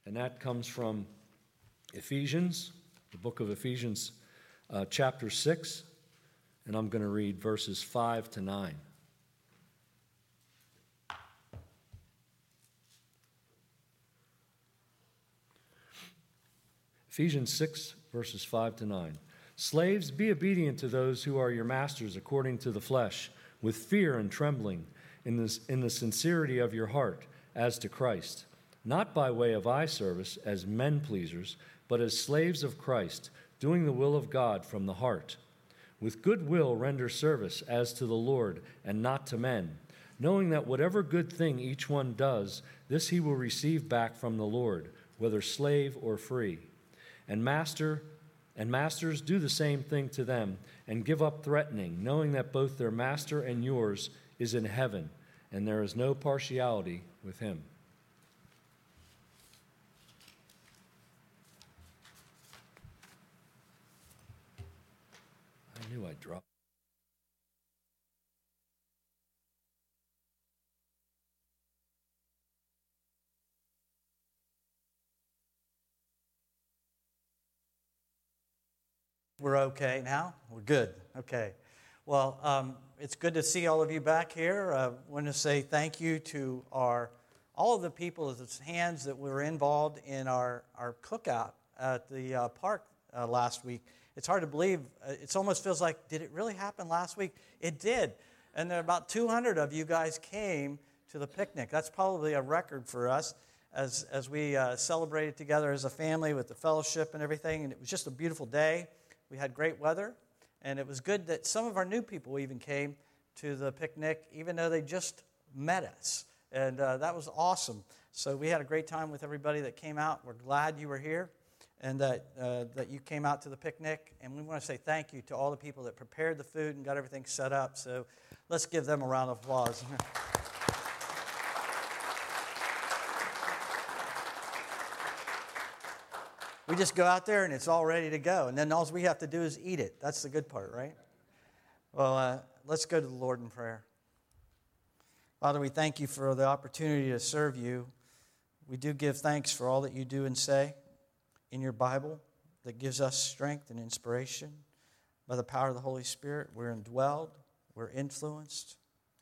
and that comes from Ephesians, the book of Ephesians, chapter 6, and I'm going to read verses 5 to 9. Ephesians 6, verses 5 to 9. Slaves, be obedient to those who are your masters according to the flesh, with fear and trembling, in the sincerity of your heart, as to Christ, not by way of eye service as men pleasers, but as slaves of Christ, doing the will of God from the heart. With good will render service as to the Lord and not to men, knowing that whatever good thing each one does, this he will receive back from the Lord, whether slave or free. And masters do the same thing to them, and give up threatening, knowing that both their master and yours is in heaven, and there is no partiality with him. I knew I'd drop. We're okay now? We're good. Okay. Well, it's good to see all of you back here. I want to say thank you to all of the people's hands that were involved in our cookout at the park last week. It's hard to believe. It almost feels like, did it really happen last week? It did. And there about 200 of you guys came to the picnic. That's probably a record for us as we celebrated together as a family with the fellowship and everything. And it was just a beautiful day. We had great weather, and it was good that some of our new people even came to the picnic, even though they just met us, and that was awesome. So we had a great time with everybody that came out. We're glad you were here and that you came out to the picnic, and we want to say thank you to all the people that prepared the food and got everything set up. So let's give them a round of applause. We just go out there and it's all ready to go. And then all we have to do is eat it. That's the good part, right? Well, let's go to the Lord in prayer. Father, we thank you for the opportunity to serve you. We do give thanks for all that you do and say in your Bible that gives us strength and inspiration. By the power of the Holy Spirit, we're indwelled, we're influenced,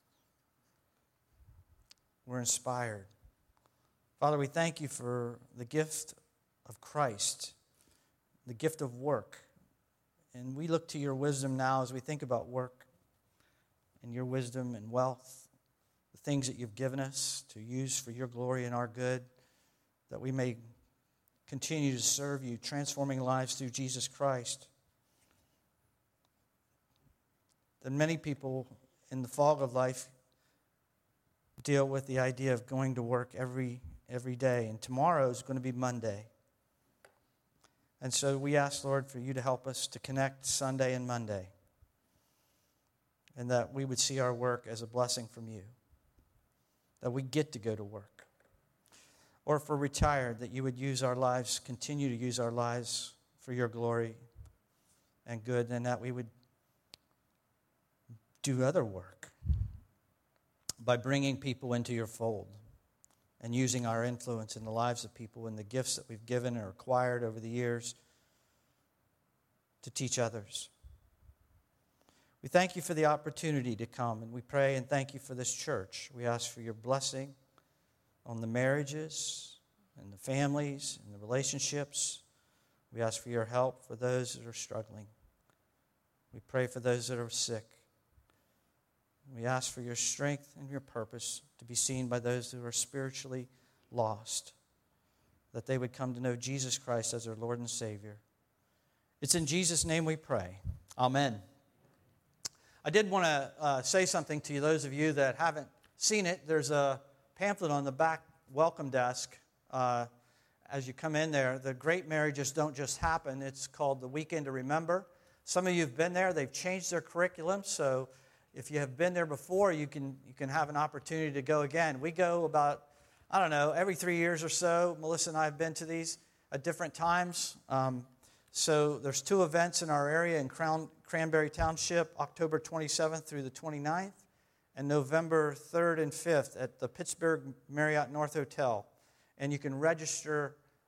we're inspired. Father, we thank you for the gift of Christ, the gift of work. And we look to your wisdom now as we think about work and your wisdom and wealth, the things that you've given us to use for your glory and our good, that we may continue to serve you, transforming lives through Jesus Christ. That many people in the fog of life deal with the idea of going to work every day, and tomorrow is going to be Monday. And so we ask, Lord, for you to help us to connect Sunday and Monday, and that we would see our work as a blessing from you, that we get to go to work. Or if we're retired, that you would use our lives, continue to use our lives for your glory and good, and that we would do other work by bringing people into your fold and using our influence in the lives of people and the gifts that we've given or acquired over the years to teach others. We thank you for the opportunity to come, and we pray and thank you for this church. We ask for your blessing on the marriages and the families and the relationships. We ask for your help for those that are struggling. We pray for those that are sick. We ask for your strength and your purpose to be seen by those who are spiritually lost, that they would come to know Jesus Christ as their Lord and Savior. It's in Jesus' name we pray. Amen. I did want to say something to you, those of you that haven't seen it. There's a pamphlet on the back welcome desk as you come in there. The Great Marriages Don't Just Happen. It's called The Weekend to Remember. Some of you have been there. They've changed their curriculum, so if you have been there before, you can have an opportunity to go again. We go about, every 3 years or so. Melissa and I have been to these at different times. So there's 2 events in our area in Cranberry Township, October 27th through the 29th, and November 3rd and 5th at the Pittsburgh Marriott North Hotel. And you can register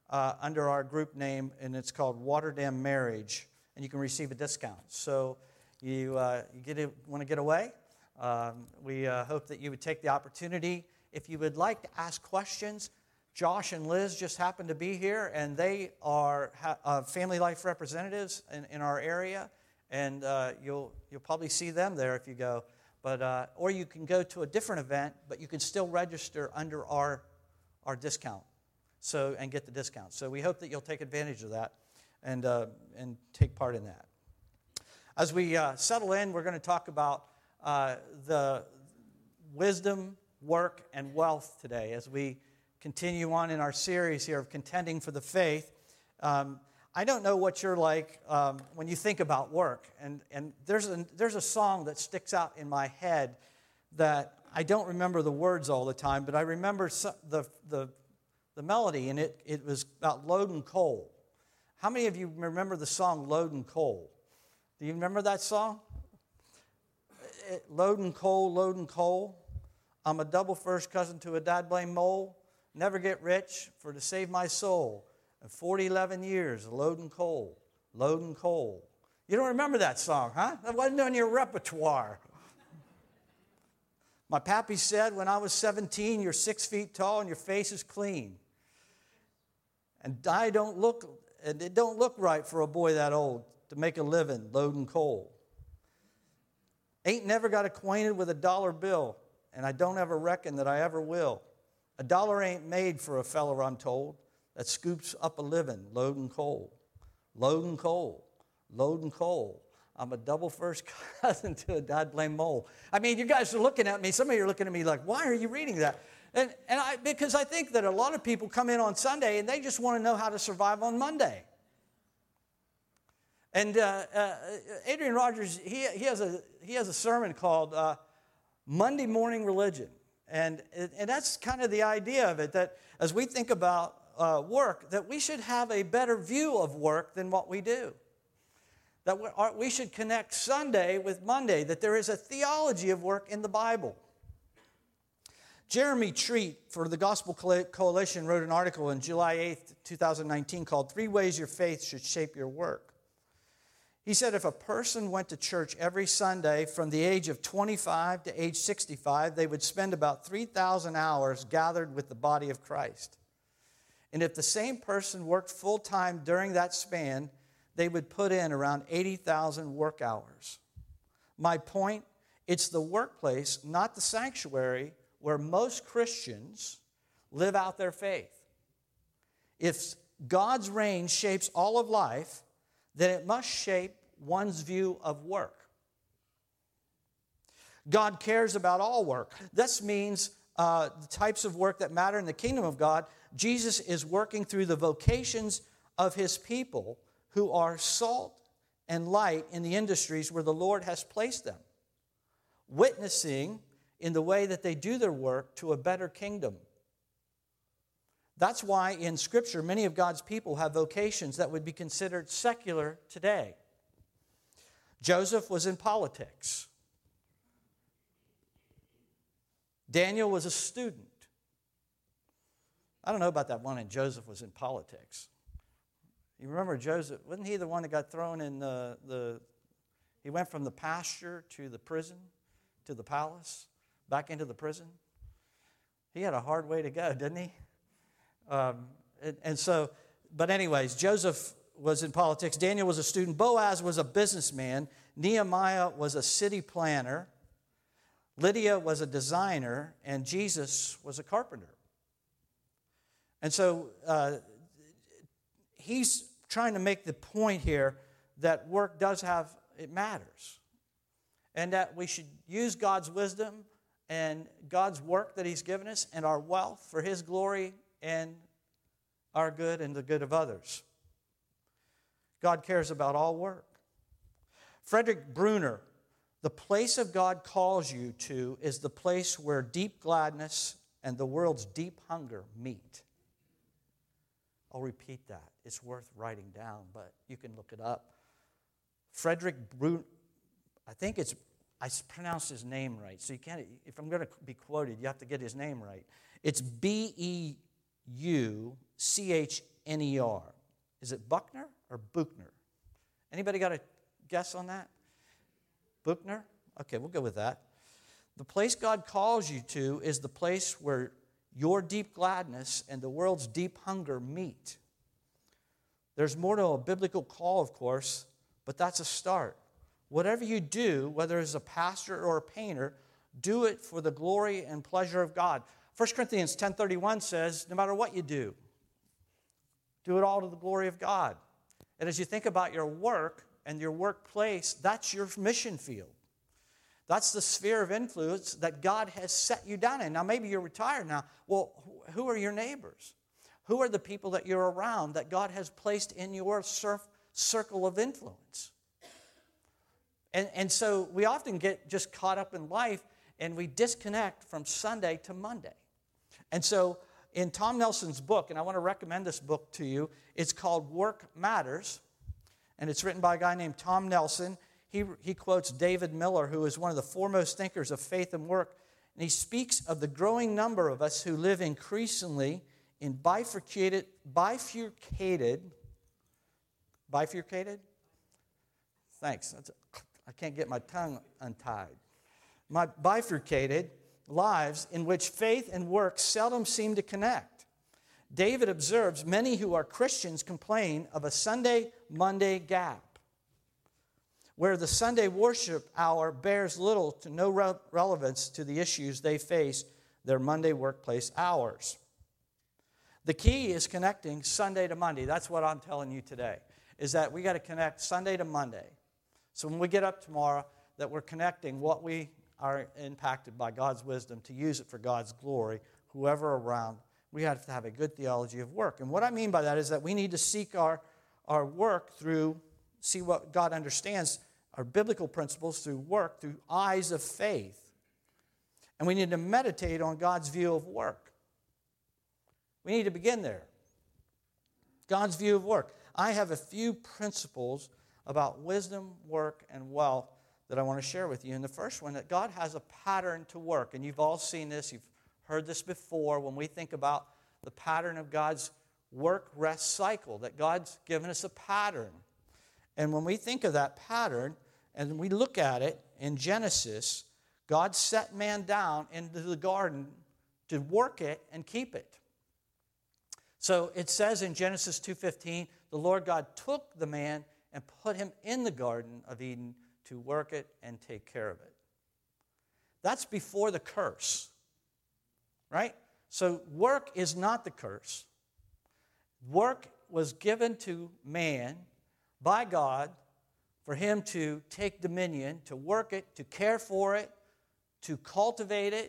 under our group name, and it's called Waterdam Marriage, and you can receive a discount. So you want to get away? We hope that you would take the opportunity. If you would like to ask questions, Josh and Liz just happen to be here, and they are family life representatives in our area, and you'll probably see them there if you go. But or you can go to a different event, but you can still register under our discount, and get the discount. So we hope that you'll take advantage of that and take part in that. As we settle in, we're going to talk about the wisdom, work, and wealth today as we continue on in our series here of contending for the faith. I don't know what you're like when you think about work, and there's a song that sticks out in my head that I don't remember the words all the time, but I remember the melody, and it was about load and coal. How many of you remember the song Load and Coal? Do you remember that song? Load and coal. I'm a double first cousin to a dad blame mole. Never get rich for to save my soul. And 11 years, load and coal. You don't remember that song, huh? That wasn't on your repertoire. My pappy said when I was 17, you're 6 feet tall and your face is clean. And it don't look right for a boy that old to make a living loading coal. Ain't never got acquainted with a dollar bill, and I don't ever reckon that I ever will. A dollar ain't made for a feller, I'm told, that scoops up a living loading coal. I'm a double first cousin to a dad blame mole. I mean, you guys are looking at me. Some of you are looking at me like, why are you reading that? Because I think that a lot of people come in on Sunday and they just want to know how to survive on Monday. And Adrian Rogers, he has a sermon called Monday Morning Religion. And that's kind of the idea of it, that as we think about work, that we should have a better view of work than what we do. That we should connect Sunday with Monday, that there is a theology of work in the Bible. Jeremy Treat for the Gospel Coalition wrote an article on July 8th, 2019 called 3 Ways Your Faith Should Shape Your Work. He said if a person went to church every Sunday from the age of 25 to age 65, they would spend about 3,000 hours gathered with the body of Christ. And if the same person worked full-time during that span, they would put in around 80,000 work hours. My point, it's the workplace, not the sanctuary, where most Christians live out their faith. If God's reign shapes all of life, then it must shape one's view of work. God cares about all work. This means the types of work that matter in the kingdom of God. Jesus is working through the vocations of his people who are salt and light in the industries where the Lord has placed them, witnessing in the way that they do their work to a better kingdom. That's why in Scripture, many of God's people have vocations that would be considered secular today. Joseph was in politics. Daniel was a student. I don't know about that one, and Joseph was in politics. You remember Joseph, wasn't he the one that got thrown in he went from the pasture to the prison, to the palace, back into the prison? He had a hard way to go, didn't he? But anyways, Joseph was in politics. Daniel was a student. Boaz was a businessman. Nehemiah was a city planner. Lydia was a designer. And Jesus was a carpenter. And so he's trying to make the point here that work it matters. And that we should use God's wisdom and God's work that he's given us and our wealth for his glory and our good and the good of others. God cares about all work. Frederick Bruner, the place of God calls you to is the place where deep gladness and the world's deep hunger meet. I'll repeat that. It's worth writing down, but you can look it up. Frederick Bruner, I pronounced his name right, so you can't, if I'm going to be quoted, you have to get his name right. It's Beuchner, H-N-E-R. Is it Buckner or Buchner? Anybody got a guess on that? Buchner? Okay, we'll go with that. The place God calls you to is the place where your deep gladness and the world's deep hunger meet. There's more to a biblical call, of course, but that's a start. Whatever you do, whether as a pastor or a painter, do it for the glory and pleasure of God. 1 Corinthians 10:31 says, no matter what you do it all to the glory of God. And as you think about your work and your workplace, that's your mission field. That's the sphere of influence that God has set you down in. Now, maybe you're retired now. Well, who are your neighbors? Who are the people that you're around that God has placed in your circle of influence? And so we often get just caught up in life and we disconnect from Sunday to Monday. And so in Tom Nelson's book, and I want to recommend this book to you, it's called Work Matters, and it's written by a guy named Tom Nelson. He quotes David Miller, who is one of the foremost thinkers of faith and work, and he speaks of the growing number of us who live increasingly in bifurcated? Thanks. I can't get my tongue untied. My bifurcated lives in which faith and work seldom seem to connect. David observes many who are Christians complain of a Sunday-Monday gap, where the Sunday worship hour bears little to no relevance to the issues they face their Monday workplace hours. The key is connecting Sunday to Monday. That's what I'm telling you today, is that we got to connect Sunday to Monday. So when we get up tomorrow, that we're connecting what we are impacted by God's wisdom to use it for God's glory, whoever around. We have to have a good theology of work. And what I mean by that is that we need to seek our work through, see what God understands, our biblical principles through work, through eyes of faith. And we need to meditate on God's view of work. We need to begin there. God's view of work. I have a few principles about wisdom, work, and wealth that I want to share with you. And the first one, that God has a pattern to work. And you've all seen this. You've heard this before when we think about the pattern of God's work-rest cycle, that God's given us a pattern. And when we think of that pattern, and we look at it in Genesis, God set man down into the garden to work it and keep it. So it says in Genesis 2:15, the Lord God took the man and put him in the Garden of Eden to work it and take care of it. That's before the curse, right? So work is not the curse. Work was given to man by God for him to take dominion, to work it, to care for it, to cultivate it,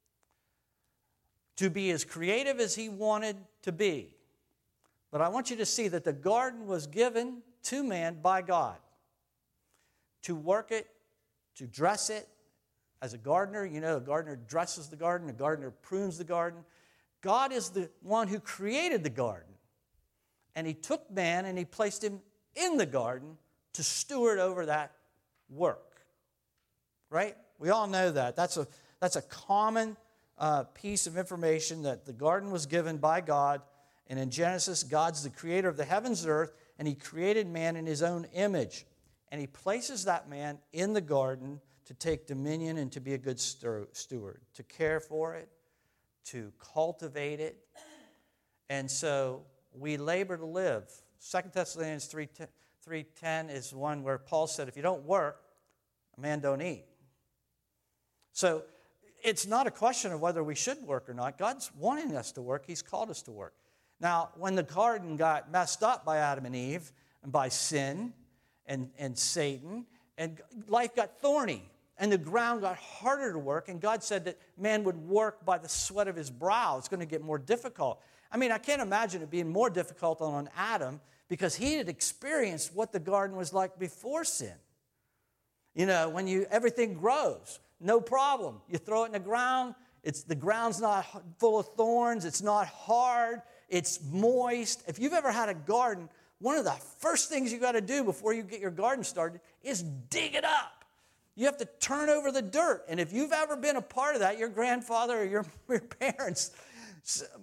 to be as creative as he wanted to be. But I want you to see that the garden was given to man by God to work it, to dress it. As a gardener, you know, a gardener dresses the garden, a gardener prunes the garden. God is the one who created the garden. And he took man and he placed him in the garden to steward over that work. Right? We all know that. That's a common piece of information, that the garden was given by God. And in Genesis, God's the creator of the heavens and earth, and he created man in his own image. And he places that man in the garden to take dominion and to be a good steward, to care for it, to cultivate it. And so we labor to live. 2 Thessalonians 3:10 is one where Paul said, if you don't work, a man don't eat. So it's not a question of whether we should work or not. God's wanting us to work. He's called us to work. Now, when the garden got messed up by Adam and Eve and by sin and Satan, and life got thorny, and the ground got harder to work, and God said that man would work by the sweat of his brow. It's going to get more difficult. I mean, I can't imagine it being more difficult on Adam, because he had experienced what the garden was like before sin. You know, when everything grows, no problem. You throw it in the ground, the ground's not full of thorns, it's not hard, it's moist. If you've ever had a garden, one of the first things you got to do before you get your garden started is dig it up. You have to turn over the dirt. And if you've ever been a part of that, your grandfather or your parents,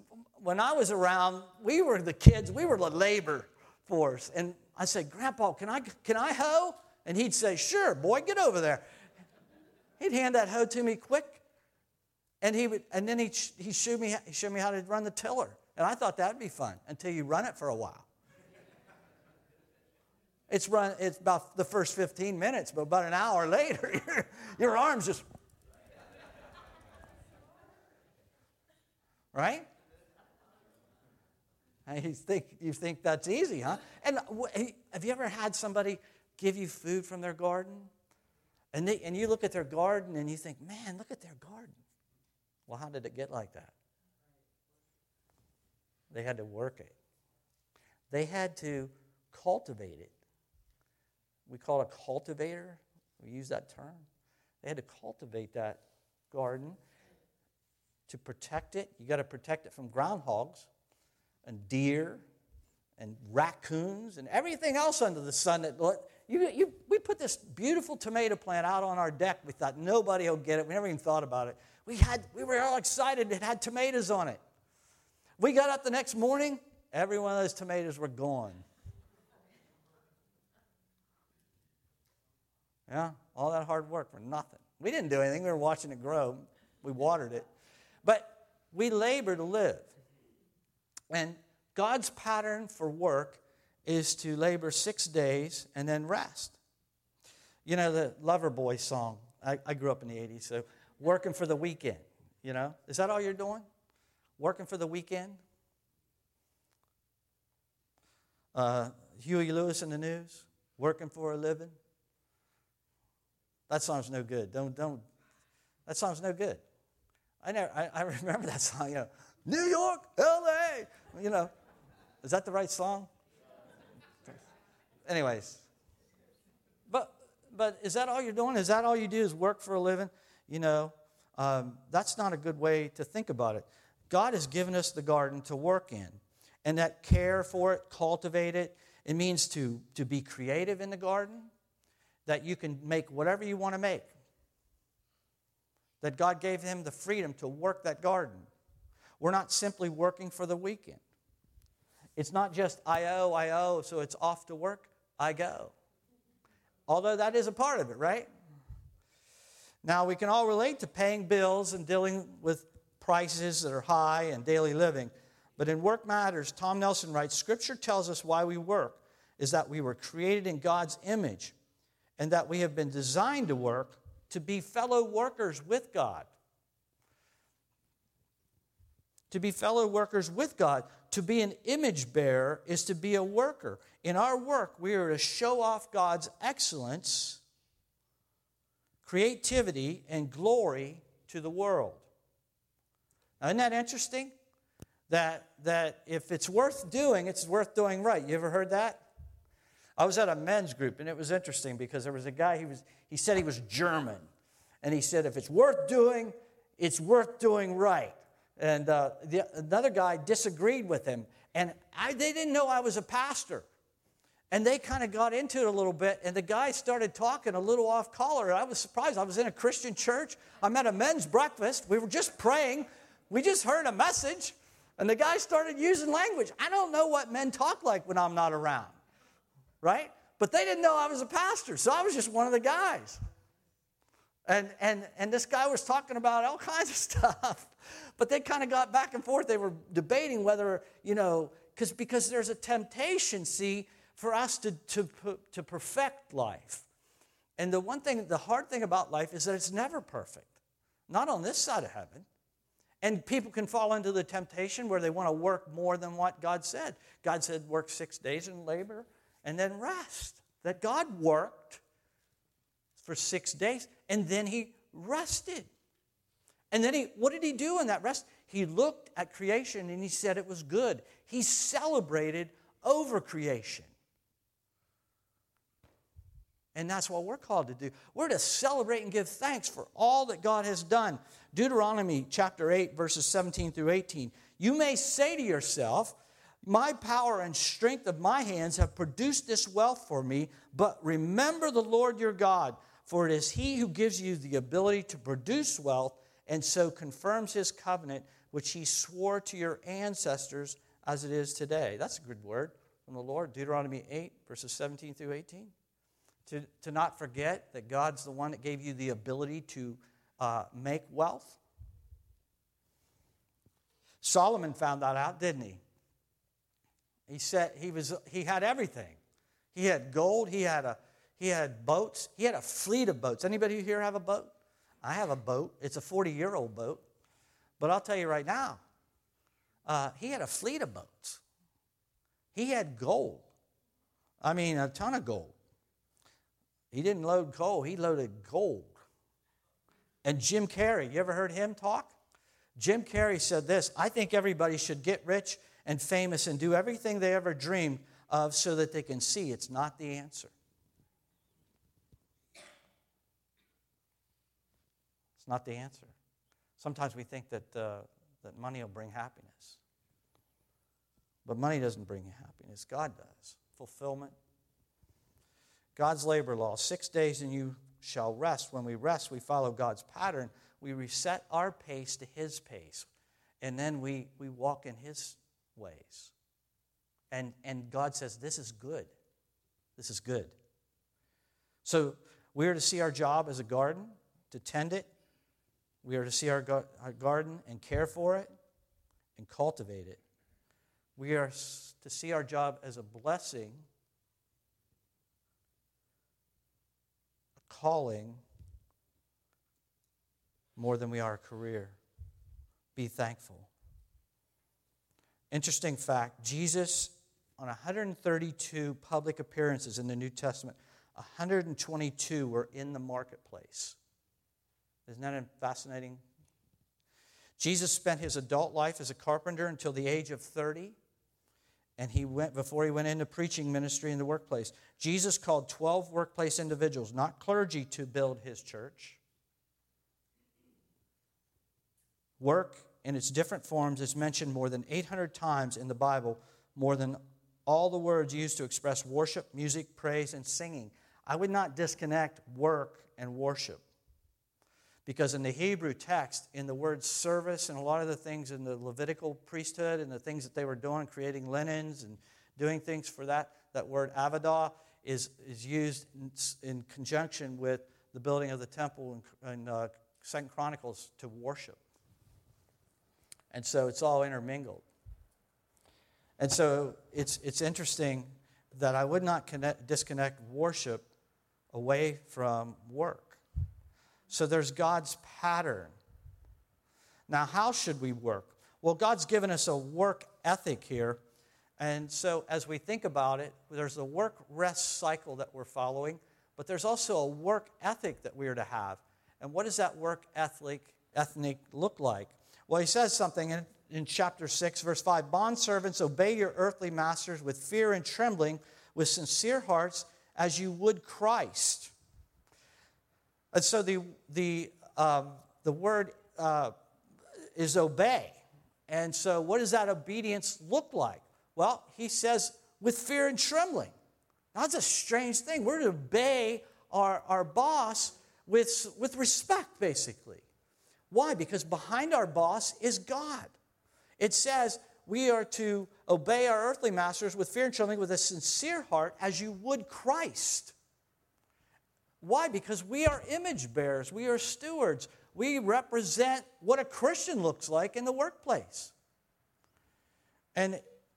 when I was around, we were the kids, we were the labor force. And I said, Grandpa, can I hoe? And he'd say, sure, boy, get over there. He'd hand that hoe to me quick. And then he showed me how to run the tiller. And I thought that'd be fun until you run it for a while. It's about the first 15 minutes, but about an hour later, your arms just... Right? And you think that's easy, huh? And have you ever had somebody give you food from their garden? And you look at their garden and you think, man, look at their garden. Well, how did it get like that? They had to work it. They had to cultivate it. We call it a cultivator. We use that term. They had to cultivate that garden to protect it. You got to protect it from groundhogs and deer and raccoons and everything else under the sun. We put this beautiful tomato plant out on our deck. We thought nobody will get it. We never even thought about it. We were all excited. It had tomatoes on it. We got up the next morning. Every one of those tomatoes were gone. Yeah, all that hard work for nothing. We didn't do anything. We were watching it grow. We watered it. But we labor to live. And God's pattern for work is to labor 6 days and then rest. You know the Loverboy song. I grew up in the 80s, so working for the weekend, you know. Is that all you're doing? Working for the weekend? Huey Lewis in the News, working for a living. That song's no good. Don't. That song's no good. I remember that song. You know, New York, L.A. You know, is that the right song? Anyways, but is that all you're doing? Is that all you do is work for a living? You know, that's not a good way to think about it. God has given us the garden to work in, and that care for it, cultivate it. It means to be creative in the garden, that you can make whatever you want to make. That God gave him the freedom to work that garden. We're not simply working for the weekend. It's not just I owe, so it's off to work, I go. Although that is a part of it, right? Now, we can all relate to paying bills and dealing with prices that are high and daily living. But in Work Matters, Tom Nelson writes, Scripture tells us why we work is that we were created in God's image and that we have been designed to work to be fellow workers with God. To be fellow workers with God. To be an image bearer is to be a worker. In our work, we are to show off God's excellence, creativity, and glory to the world. Now, isn't that interesting? That if it's worth doing, it's worth doing right. You ever heard that? I was at a men's group, and it was interesting because there was a guy, he said he was German. And he said, if it's worth doing, it's worth doing right. And another guy disagreed with him. And they didn't know I was a pastor. And they kind of got into it a little bit. And the guy started talking a little off color. I was surprised. I was in a Christian church. I'm at a men's breakfast. We were just praying. We just heard a message. And the guy started using language. I don't know what men talk like when I'm not around. Right? But they didn't know I was a pastor. So I was just one of the guys. And this guy was talking about all kinds of stuff. But they kind of got back and forth. They were debating whether, you know, because there's a temptation, see, for us to perfect life. And the hard thing about life is that it's never perfect. Not on this side of heaven. And people can fall into the temptation where they want to work more than what God said. God said work 6 days in labor and then rest. That God worked for 6 days and then he rested. And then what did he do in that rest? He looked at creation and he said it was good. He celebrated over creation. And that's what we're called to do. We're to celebrate and give thanks for all that God has done. Deuteronomy chapter 8, verses 17 through 18. You may say to yourself, my power and strength of my hands have produced this wealth for me, but remember the Lord your God, for it is he who gives you the ability to produce wealth and so confirms his covenant, which he swore to your ancestors as it is today. That's a good word from the Lord. Deuteronomy 8, verses 17 through 18. To not forget that God's the one that gave you the ability to make wealth. Solomon found that out, didn't he? He said he had everything. He had gold, he had boats, he had a fleet of boats. Anybody here have a boat? I have a boat. It's a 40-year-old boat. But I'll tell you right now, he had a fleet of boats. He had gold. I mean, a ton of gold. He didn't load coal, he loaded gold. And Jim Carrey, you ever heard him talk? Jim Carrey said this: I think everybody should get rich and famous and do everything they ever dreamed of so that they can see it's not the answer. It's not the answer. Sometimes we think that money will bring happiness. But money doesn't bring you happiness. God does. Fulfillment. God's labor law, 6 days and you shall rest. When we rest, we follow God's pattern. We reset our pace to his pace. And then we walk in his ways. And God says, this is good. This is good. So we are to see our job as a garden, to tend it. We are to see our garden and care for it and cultivate it. We are to see our job as a blessing, a calling, more than we are a career. Be thankful. Interesting fact, Jesus, on 132 public appearances in the New Testament, 122 were in the marketplace. Isn't that fascinating? Jesus spent his adult life as a carpenter until the age of 30. And before he went into preaching ministry in the workplace. Jesus called 12 workplace individuals, not clergy, to build his church. Work in its different forms is mentioned more than 800 times in the Bible, more than all the words used to express worship, music, praise, and singing. I would not disconnect work and worship. Because in the Hebrew text, in the word service and a lot of the things in the Levitical priesthood and the things that they were doing, creating linens and doing things for that word avodah is used in conjunction with the building of the temple in 2 Chronicles to worship. And so it's all intermingled. And so it's interesting that I would not disconnect worship away from work. So there's God's pattern. Now, how should we work? Well, God's given us a work ethic here. And so as we think about it, there's a work-rest cycle that we're following, but there's also a work ethic that we are to have. And what does that work ethic look like? Well, he says something in chapter 6, verse 5. Bondservants, obey your earthly masters with fear and trembling, with sincere hearts, as you would Christ. And so the word is obey. And so what does that obedience look like? Well, he says with fear and trembling. Now, that's a strange thing. We're to obey our boss with respect, basically. Why? Because behind our boss is God. It says we are to obey our earthly masters with fear and trembling, with a sincere heart, as you would Christ. Why? Because we are image bearers. We are stewards. We represent what a Christian looks like in the workplace. And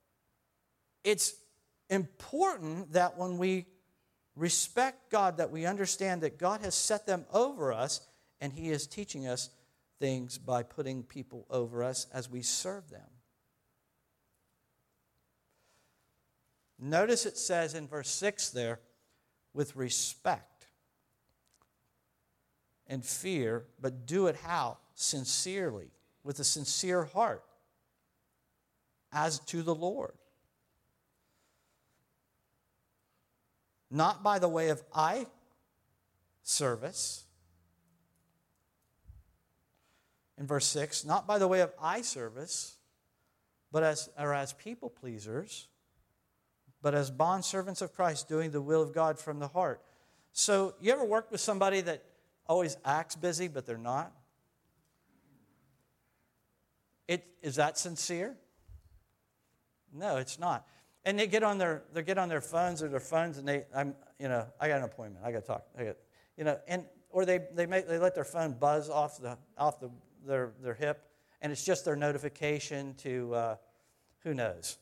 it's important that when we respect God, that we understand that God has set them over us, and he is teaching us things by putting people over us as we serve them. Notice it says in verse 6 there, with respect and fear, but do it how? Sincerely, with a sincere heart, as to the Lord. Not by the way of eye service. In verse 6, not by the way of eye service, but as people pleasers, but as bondservants of Christ, doing the will of God from the heart. So, you ever worked with somebody that always acts busy, but they're not? Is that sincere? No, it's not. And they get on their phones and I got an appointment. I got to talk. Or they let their phone buzz off their hip, and it's just their notification to who knows,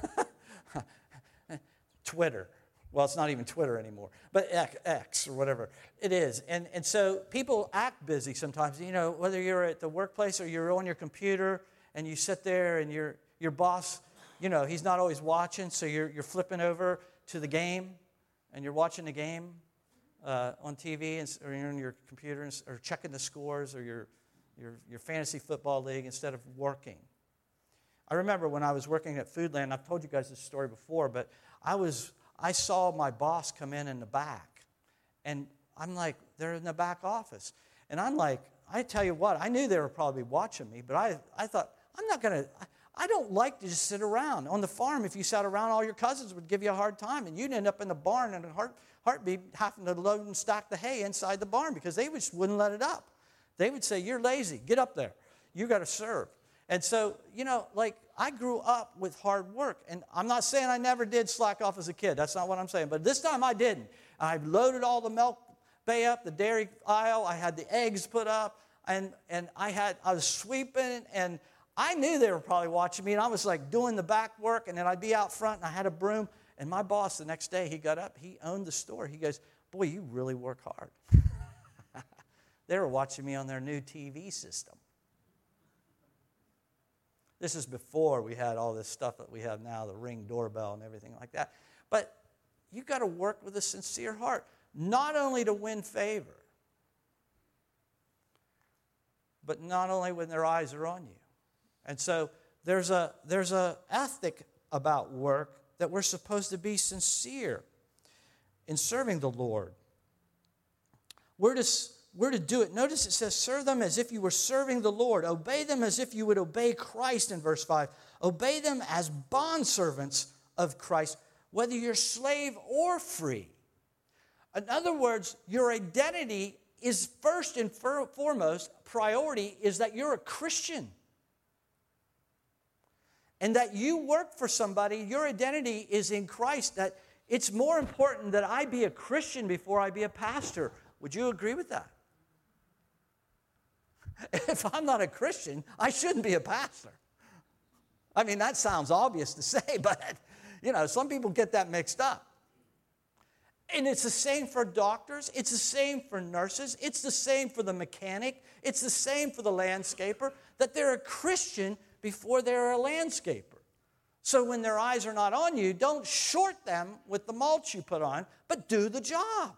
Twitter. Well, it's not even Twitter anymore, but X or whatever it is. And so people act busy sometimes. Whether you're at the workplace or you're on your computer and you sit there and your boss, he's not always watching, so you're flipping over to the game and you're watching the game on TV or you're on your computer or checking the scores or your fantasy football league instead of working. I remember when I was working at Foodland, I've told you guys this story before, but I saw my boss come in the back, and I'm like, they're in the back office. And I'm like, I tell you what, I knew they were probably watching me, but I thought, I don't like to just sit around. On the farm, if you sat around, all your cousins would give you a hard time, and you'd end up in the barn in a heartbeat having to load and stack the hay inside the barn because they just wouldn't let it up. They would say, you're lazy, get up there. You got to serve. And so, I grew up with hard work. And I'm not saying I never did slack off as a kid. That's not what I'm saying. But this time I didn't. I loaded all the milk bay up, the dairy aisle. I had the eggs put up. And I was sweeping. And I knew they were probably watching me. And I was like doing the back work. And then I'd be out front and I had a broom. And my boss the next day, he got up. He owned the store. He goes, boy, you really work hard. They were watching me on their new TV system. This is before we had all this stuff that we have now, the Ring doorbell and everything like that. But you got to work with a sincere heart, not only to win favor, but not only when their eyes are on you. And so there's a ethic about work that we're supposed to be sincere in serving the Lord. We're to do it. Notice it says, serve them as if you were serving the Lord. Obey them as if you would obey Christ in verse 5. Obey them as bondservants of Christ, whether you're slave or free. In other words, your identity is first and foremost, priority is that you're a Christian. And that you work for somebody, your identity is in Christ. That it's more important that I be a Christian before I be a pastor. Would you agree with that? If I'm not a Christian, I shouldn't be a pastor. I mean, that sounds obvious to say, but, some people get that mixed up. And it's the same for doctors. It's the same for nurses. It's the same for the mechanic. It's the same for the landscaper, that they're a Christian before they're a landscaper. So when their eyes are not on you, don't short them with the mulch you put on, but do the job.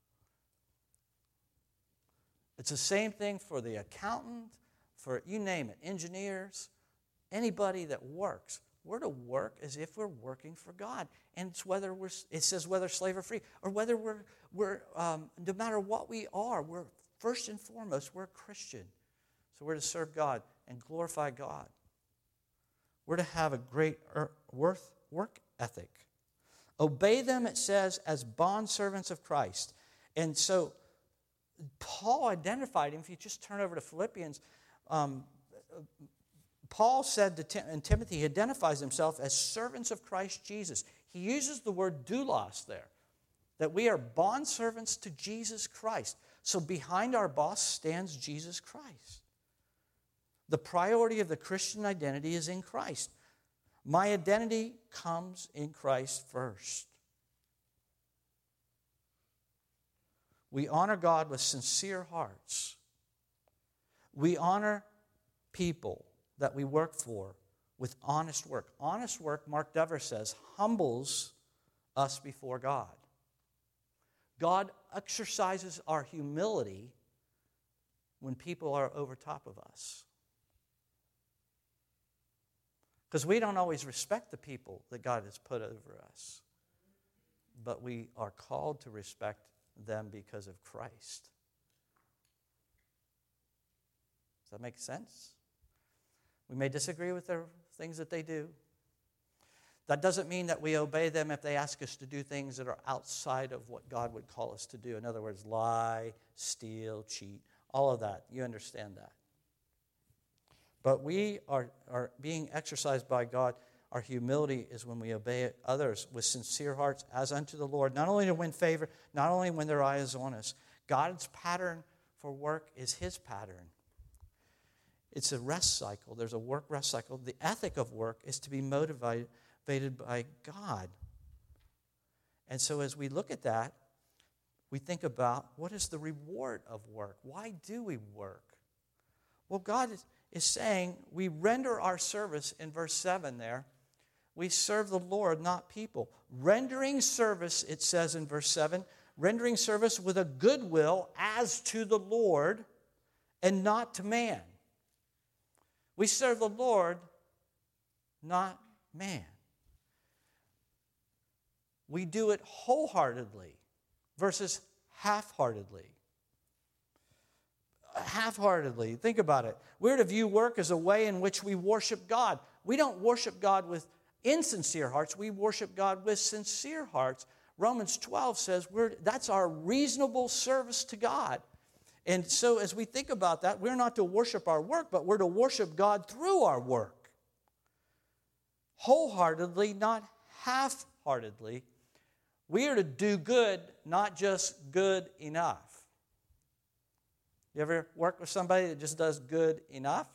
It's the same thing for the accountant, for you name it, engineers, anybody that works. We're to work as if we're working for God. And it's it says whether slave or free, or whether we're no matter what we are, we're first and foremost, we're a Christian. So we're to serve God and glorify God. We're to have a great work ethic. Obey them, it says, as bondservants of Christ. And so Paul identified him. If you just turn over to Philippians, Paul said to Timothy, he identifies himself as servants of Christ Jesus. He uses the word doulos there, that we are bondservants to Jesus Christ. So behind our boss stands Jesus Christ. The priority of the Christian identity is in Christ. My identity comes in Christ first. We honor God with sincere hearts. We honor people that we work for with honest work. Honest work, Mark Dever says, humbles us before God. God exercises our humility when people are over top of us. Because we don't always respect the people that God has put over us. But we are called to respect them because of Christ. Does that make sense? We may disagree with the things that they do. That doesn't mean that we obey them if they ask us to do things that are outside of what God would call us to do. In other words, lie, steal, cheat, all of that. You understand that. But we are being exercised by God. Our humility is when we obey others with sincere hearts as unto the Lord, not only to win favor, not only when their eye is on us. God's pattern for work is his pattern. It's a rest cycle. There's a work-rest cycle. The ethic of work is to be motivated by God. And so as we look at that, we think about, what is the reward of work? Why do we work? Well, God is saying we render our service in verse 7 there. We serve the Lord, not people. Rendering service, it says in verse 7, rendering service with a good will as to the Lord and not to man. We serve the Lord, not man. We do it wholeheartedly versus half-heartedly. Half-heartedly. Think about it. We're to view work as a way in which we worship God. We don't worship God with insincere hearts. We worship God with sincere hearts. Romans 12 says that's our reasonable service to God. And so as we think about that, we're not to worship our work, but we're to worship God through our work. Wholeheartedly, not half-heartedly. We are to do good, not just good enough. You ever work with somebody that just does good enough?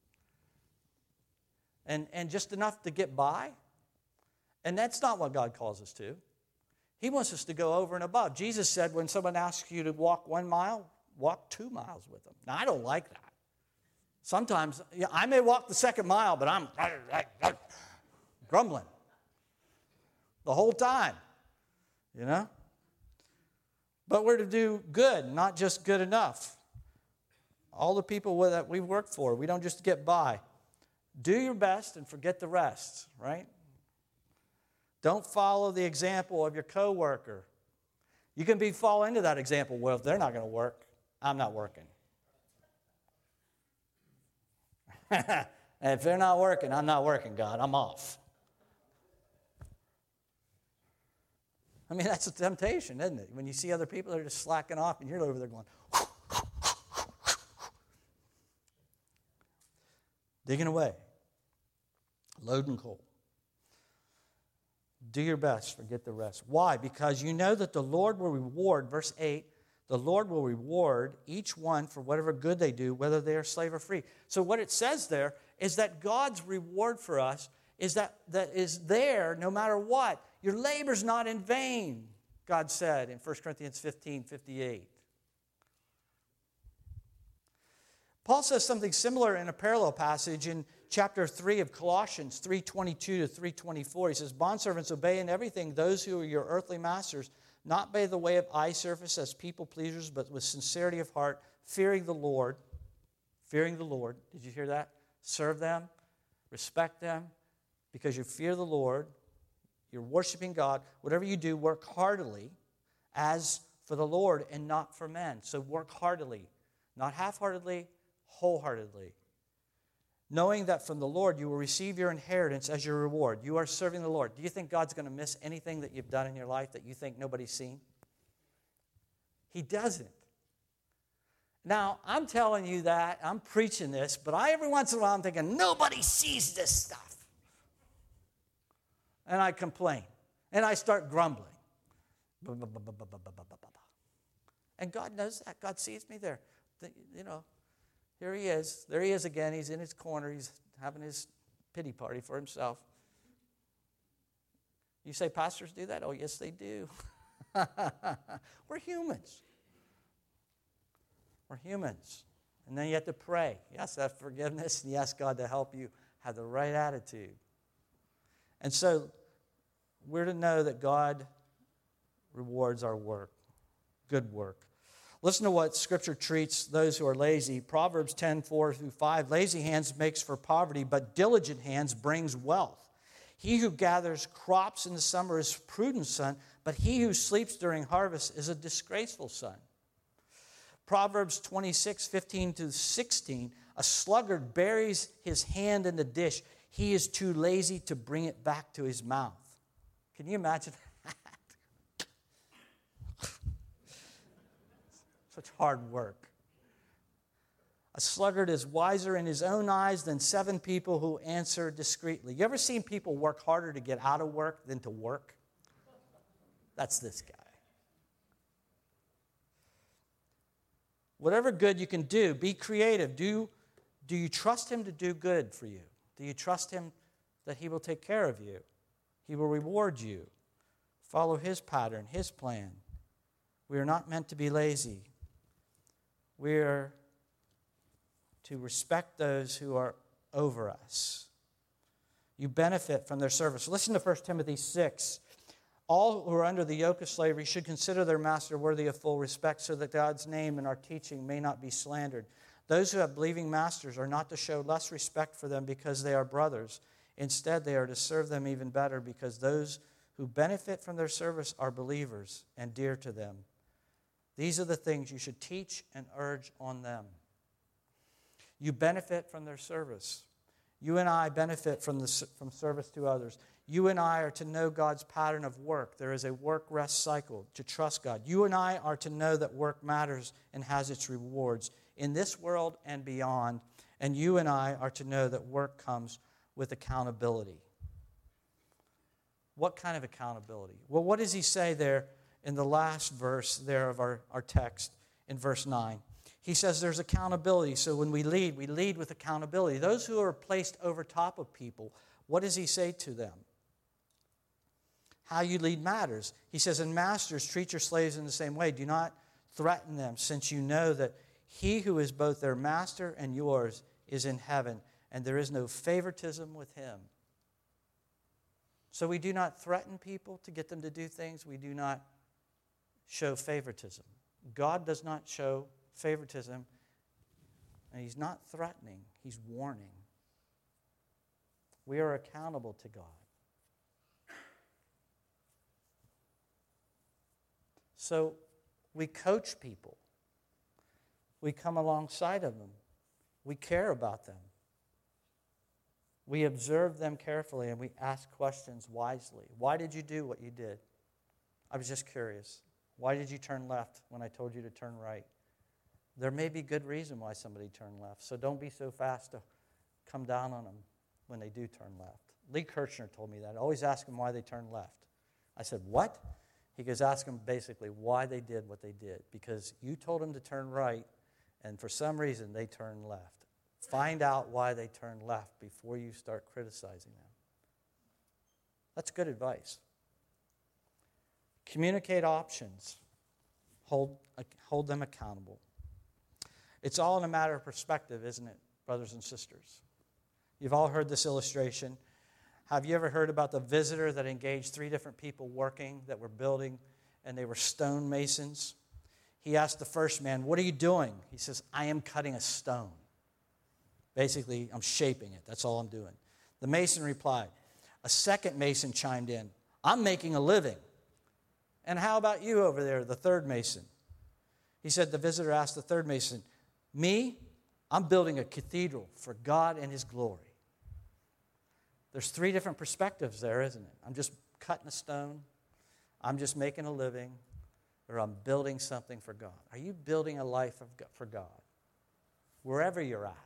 And just enough to get by? And that's not what God calls us to. He wants us to go over and above. Jesus said when someone asks you to walk 1 mile, walk 2 miles with them. Now, I don't like that. Sometimes, I may walk the 2nd mile, but I'm grumbling the whole time, you know? But we're to do good, not just good enough. All the people that we work for, we don't just get by. Do your best and forget the rest, right? Don't follow the example of your coworker. You can fall into that example. Well, if they're not going to work, I'm not working. And if they're not working, I'm not working, God. I'm off. I mean, that's a temptation, isn't it? When you see other people that are just slacking off and you're over there going, digging away, loading coal. Do your best, forget the rest. Why? Because you know that the Lord will reward, verse 8, the Lord will reward each one for whatever good they do, whether they are slave or free. So what it says there is that God's reward for us is that is there no matter what. Your labor's not in vain, God said in 1 Corinthians 15:58. Paul says something similar in a parallel passage in chapter 3 of Colossians, 3:22 to 3:24. He says, bondservants, obey in everything those who are your earthly masters, not by the way of eye service as people pleasers, but with sincerity of heart, fearing the Lord. Fearing the Lord. Did you hear that? Serve them, respect them, because you fear the Lord. You're worshiping God. Whatever you do, work heartily as for the Lord and not for men. So work heartily, not half-heartedly, wholeheartedly. Knowing that from the Lord you will receive your inheritance as your reward. You are serving the Lord. Do you think God's going to miss anything that you've done in your life that you think nobody's seen? He doesn't. Now, I'm telling you that, I'm preaching this, but every once in a while I'm thinking, nobody sees this stuff. And I complain. And I start grumbling. And God knows that. God sees me there. You know, here he is. There he is again. He's in his corner. He's having his pity party for himself. You say pastors do that? Oh, yes, they do. We're humans. We're humans. And then you have to pray. You ask that forgiveness, and you ask God to help you have the right attitude. And so we're to know that God rewards our work, good work. Listen to what Scripture treats those who are lazy. Proverbs 10:4-5. Lazy hands makes for poverty, but diligent hands brings wealth. He who gathers crops in the summer is a prudent son, but he who sleeps during harvest is a disgraceful son. Proverbs 26:15-16. A sluggard buries his hand in the dish. He is too lazy to bring it back to his mouth. Can you imagine that? Such hard work. A sluggard is wiser in his own eyes than 7 people who answer discreetly. You ever seen people work harder to get out of work than to work? That's this guy. Whatever good you can do, be creative. Do you trust him to do good for you? Do you trust him that he will take care of you? He will reward you. Follow his pattern, his plan. We are not meant to be lazy. We are to respect those who are over us. You benefit from their service. Listen to 1 Timothy 6. All who are under the yoke of slavery should consider their master worthy of full respect, so that God's name and our teaching may not be slandered. Those who have believing masters are not to show less respect for them because they are brothers. Instead, they are to serve them even better, because those who benefit from their service are believers and dear to them. These are the things you should teach and urge on them. You benefit from their service. You and I benefit from service to others. You and I are to know God's pattern of work. There is a work-rest cycle, to trust God. You and I are to know that work matters and has its rewards in this world and beyond. And you and I are to know that work comes with accountability. What kind of accountability? Well, what does he say there in the last verse there of our text in verse 9? He says there's accountability. So when we lead with accountability. Those who are placed over top of people, what does he say to them? How you lead matters. He says, and masters, treat your slaves in the same way. Do not threaten them, since you know that he who is both their master and yours is in heaven, and there is no favoritism with him. So we do not threaten people to get them to do things. We do not show favoritism. God does not show favoritism, and he's not threatening. He's warning. We are accountable to God. So we coach people. We come alongside of them. We care about them. We observe them carefully, and we ask questions wisely. Why did you do what you did? I was just curious. Why did you turn left when I told you to turn right? There may be good reason why somebody turned left, so don't be so fast to come down on them when they do turn left. Lee Kirchner told me that. I always ask them why they turned left. I said, what? He goes, ask them basically why they did what they did. Because you told them to turn right, and for some reason they turned left. Find out why they turned left before you start criticizing them. That's good advice. Communicate options. Hold them accountable. It's all in a matter of perspective, isn't it, brothers and sisters? You've all heard this illustration. Have you ever heard about the visitor that engaged 3 different people working that were building, and they were stone masons? He asked the first man, what are you doing? He says, I am cutting a stone. Basically, I'm shaping it. That's all I'm doing. The mason replied. A second mason chimed in, I'm making a living. And how about you over there, the third mason? He said, the visitor asked the third mason, me? I'm building a cathedral for God and his glory. There's 3 different perspectives there, isn't it? I'm just cutting a stone. I'm just making a living. Or I'm building something for God. Are you building a life for God? Wherever you're at.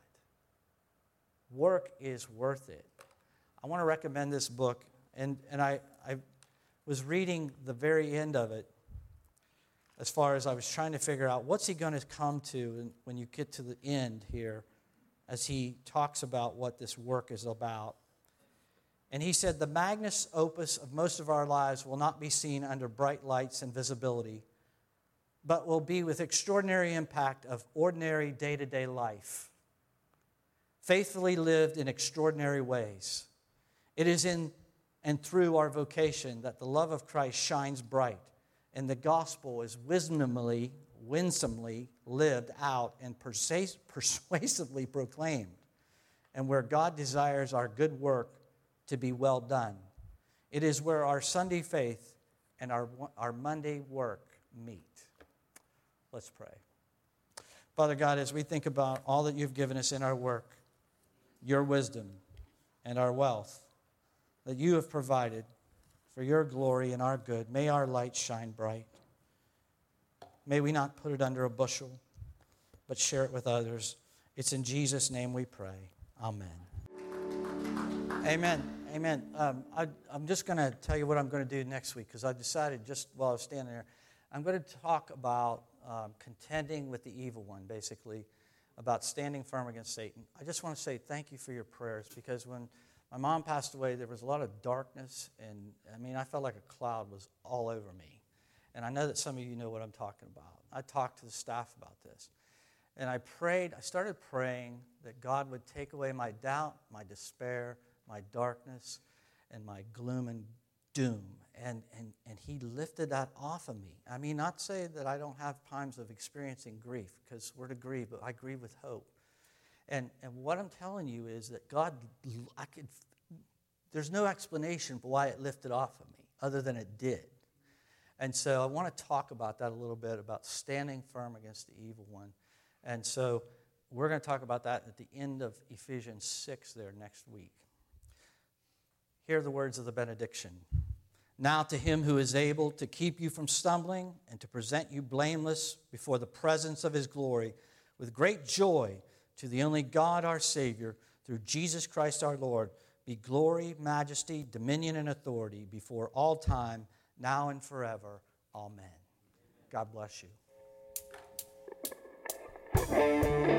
Work is worth it. I want to recommend this book. And I was reading the very end of it as far as I was trying to figure out what's he going to come to when you get to the end here as he talks about what this work is about. And he said, the magnus opus of most of our lives will not be seen under bright lights and visibility, but will be with extraordinary impact of ordinary day-to-day life, faithfully lived in extraordinary ways. It is in and through our vocation that the love of Christ shines bright, and the gospel is winsomely lived out and persuasively proclaimed, and where God desires our good work to be well done. It is where our Sunday faith and our Monday work meet. Let's pray. Father God, as we think about all that you've given us in our work, your wisdom and our wealth that you have provided for your glory and our good, may our light shine bright. May we not put it under a bushel, but share it with others. It's in Jesus' name we pray. Amen. Amen. Amen. I'm just going to tell you what I'm going to do next week, because I decided just while I was standing there, I'm going to talk about contending with the evil one, basically, about standing firm against Satan. I just want to say thank you for your prayers, because when my mom passed away, there was a lot of darkness, and I felt like a cloud was all over me. And I know that some of you know what I'm talking about. I talked to the staff about this. And I started praying that God would take away my doubt, my despair, my darkness, and my gloom and doom. And he lifted that off of me. Not say that I don't have times of experiencing grief, because we're to grieve, but I grieve with hope. And what I'm telling you is that God, there's no explanation for why it lifted off of me, other than it did. And so I want to talk about that a little bit, about standing firm against the evil one. And so we're going to talk about that at the end of Ephesians 6 there next week. Hear the words of the benediction. Now to him who is able to keep you from stumbling and to present you blameless before the presence of his glory with great joy, to the only God our Savior, through Jesus Christ our Lord, be glory, majesty, dominion, and authority before all time, now and forever. Amen. God bless you.